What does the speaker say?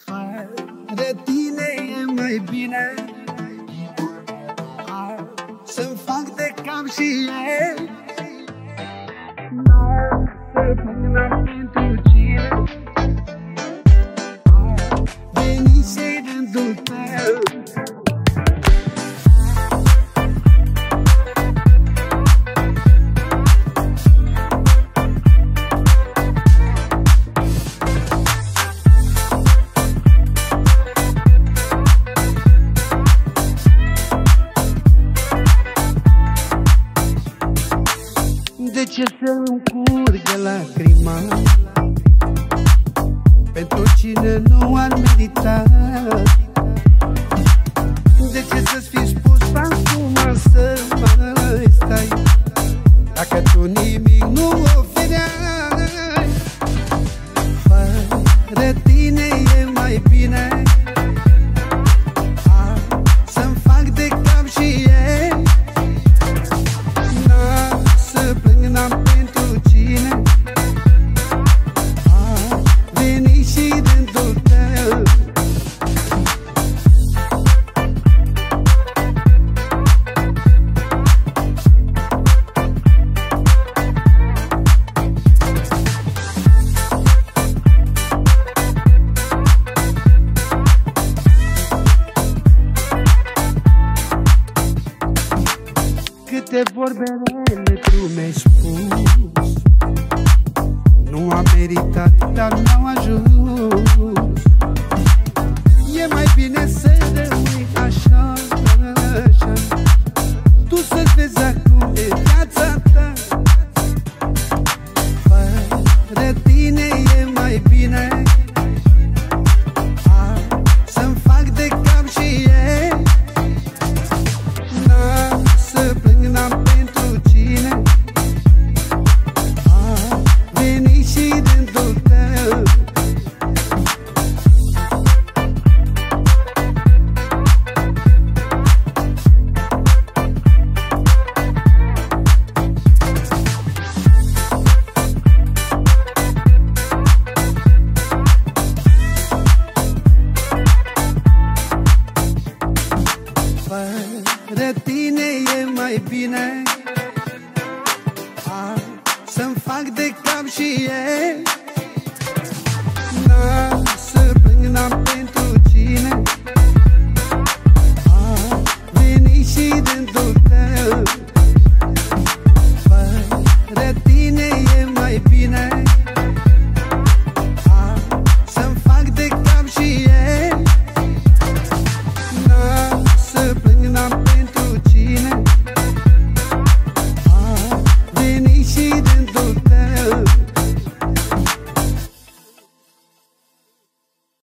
Fără tine e mai bine să-mi fac de cap și eu. Să până pentru cine venise rândul tău. De ce să-mi curge lacrima pentru cine nu ar merita? De ce să-ți fi spus acum să mai stai dacă tu nimic nu ofereai? Fără tine e mai bine să-mi fac de cap și eu. N-am pentru cine a venit și rândul tău. Câte vorbe rele tu mi-ai spus, nu am meritat, dar n-au ajuns.